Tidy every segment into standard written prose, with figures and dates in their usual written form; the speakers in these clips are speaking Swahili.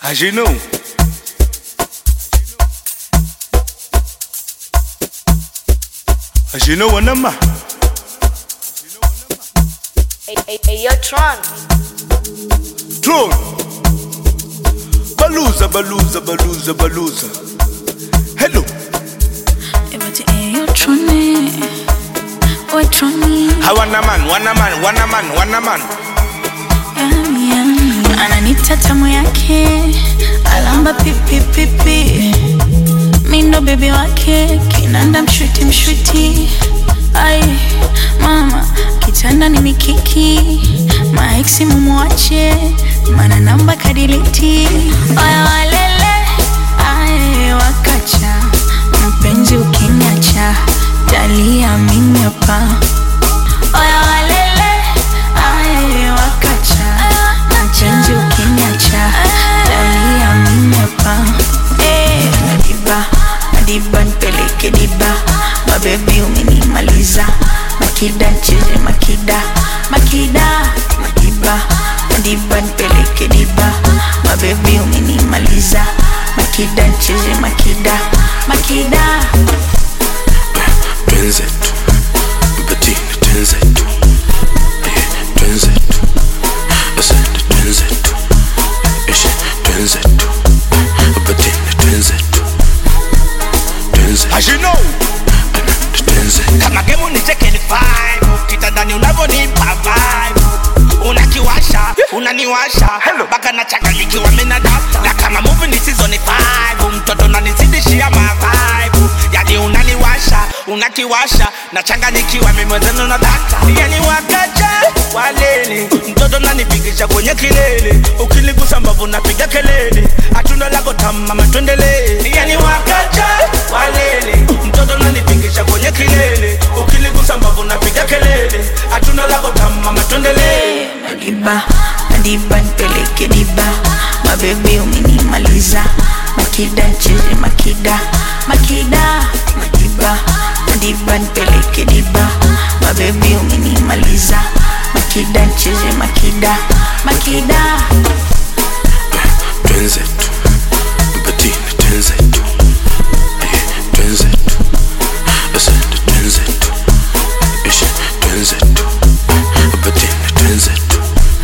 As you know. As you know, Wanama. Hey, yo, Tron. Tron. Baluza, baluza, baluza, baluza. Hello. Hey, yo, Tron. Oh, Tron. Wanaman. Ananita tamu yake, alamba pipi. Mindo baby wake, kinanda mshuti. Ay, mama, kitanda ni mikiki. Maeksi mumuache, mana namba kadiliti. Oya walele, ay, wakacha. Mpenzi ukiniacha, talia mimi hapa. Oya walele, ay, wakacha. Mpenzi ukiniacha, talia mimi hapa. Madiba nipeleke diba, mabebi umenimaliza. Makida ncheze makida. Madiba nipeleke diba, mabebi umenimaliza. Makida ncheze makida. Twenzetu, Bettina twenzetu. Twenzetu, asante twenzetu. Twenzetu, Bettina twenzetu. As you know. Kama gemu nicheke ni vibe, kitandani unavonipa vibe. Unakiwasha, unaniwasha. Baka na changanyikiwa mina data. Na kama movie ni season 5, mtoto nanizidishia ma vibe. Yani unaniwasha, unakiwasha. Na changanyikiwa mimi mwenzenu na data. Yani wakaja, walele. Mtoto nanipigisha kwenye kilele. Ukinigusa mbavu napiga kelele. Atunda lako tamama tuendelee. Yani wakaja, walele. Mtoto nanipigisha kwenye kilele. Ukinigusa mbavu napiga kelele. Atunda lako tamama tuendelee. Madiba nipeleke diba, mabebi umenimaliza. Makida ncheze makida. Madiba nipeleke diba, mabebi umenimaliza. Makida ncheze makida. Twenzetu, Bettina twenzetu. Twenzetu, asante twenzetu. Twenzetu, Bettina twenzetu.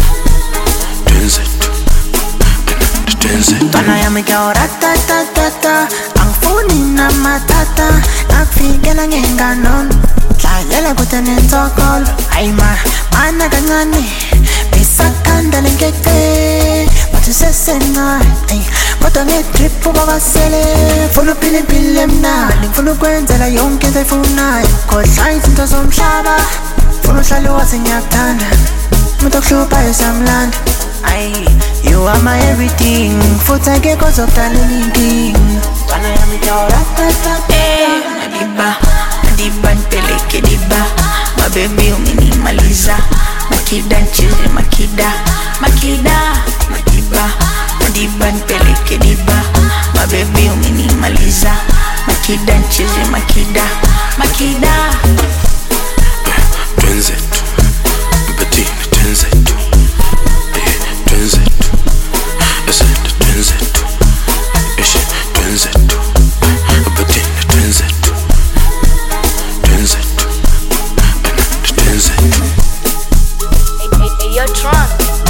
Tana ya migao ratatata, ang phone na matata. Nagfigil ang ganon, tlayala ko tinitokol. Ay mana gangani, bisakan daling keke. Matusasena, ay matangit trip po bakasele. Fulo pilim na, fulo kwenzela yonke tayfunay. Kodlines into somhlaba, fulo hlalo wasenyakthanda. Mutokhlupha esamlanda. Ay, you are my everything. Futa ke kozo talilinking. Tana ya migao ratatata. Madiba nipeleke diba, mabebi umenimaliza. Makida ncheze makida. Madiba nipeleke diba, mabebi umenimaliza. Makida ncheze makida. Twenzetu, Bettina twenzetu. Twenzetu, asante twenzetu. Twenzetu, Bettina twenzetu. Twenzetu. Hey, yo, Tron.